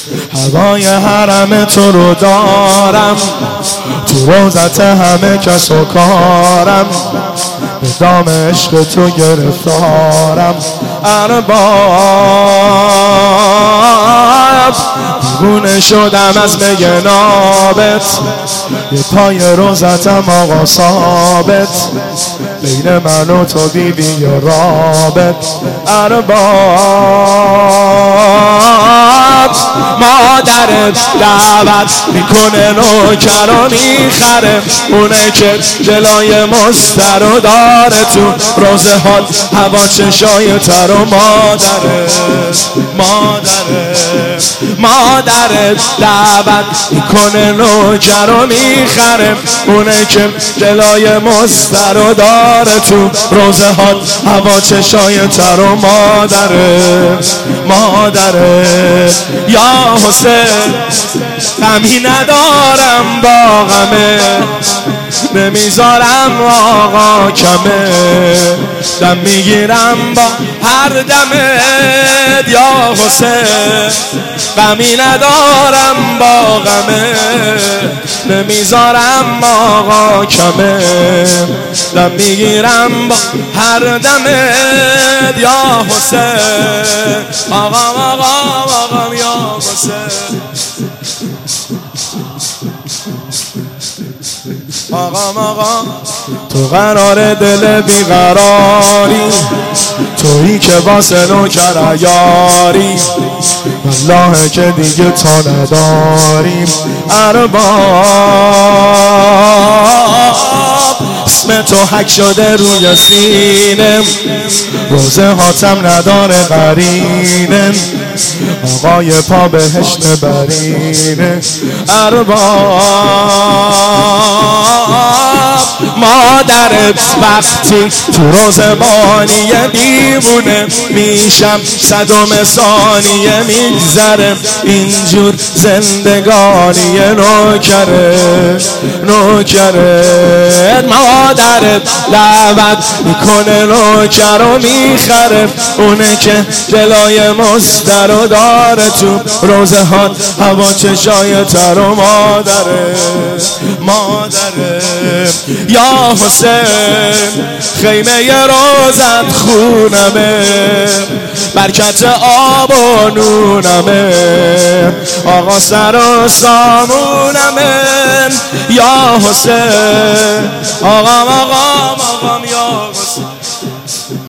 هوای حرم تو رو دارم، تو روزت همه کس و کارم، به دام عشق تو گرفتارم. ارباب دیوونه شدم از مگنابت، یه پای روزتم آقا ثابت، بین من و تو بیبی یه رابط. ارباب مادرت دعوت میکنه نوکر و میخره، اونه که جلوی مستر رو داره تو روزه حال هوا چشای تر و مادرت دعوت میکنه نوکر و میخره، اونه که جلوی مستر رو داره تو روزه حال هوا چشای تر و مادرت یا حسین غمی ندارم با غمه، نمیذارم آقا کمه، دم میگیرم با هر دمت یا حسین، غمی ندارم با غمه، نمیذارم آقا کمه، دم میگیرم با هر دمت یا حسین. آقام یا حسین، آقا تو قرار دل بیقراری، تویی که واسه نوکر عیاری، والله که دیگه تا نداریم. ارباب اسم تو حک شده روی سینم، روزه هاتم نداره قرینه، آقای پا بهشت برینه. ارباب مادرت وقتی تو روزبانی دیوونه میشم، صدم ثانیه میگذره اینجور زندگانی نوکره. مادرت دعوت میکنه نوکر رو میخره، اونه که جلوی مستر رو داره تو روزه ها هوا چشای تر و مادره یا حسین خیمه ی روزت خونمه، برکت آب و نونمه، آقا سر و سامونمه یا حسین. آقام یا حسین.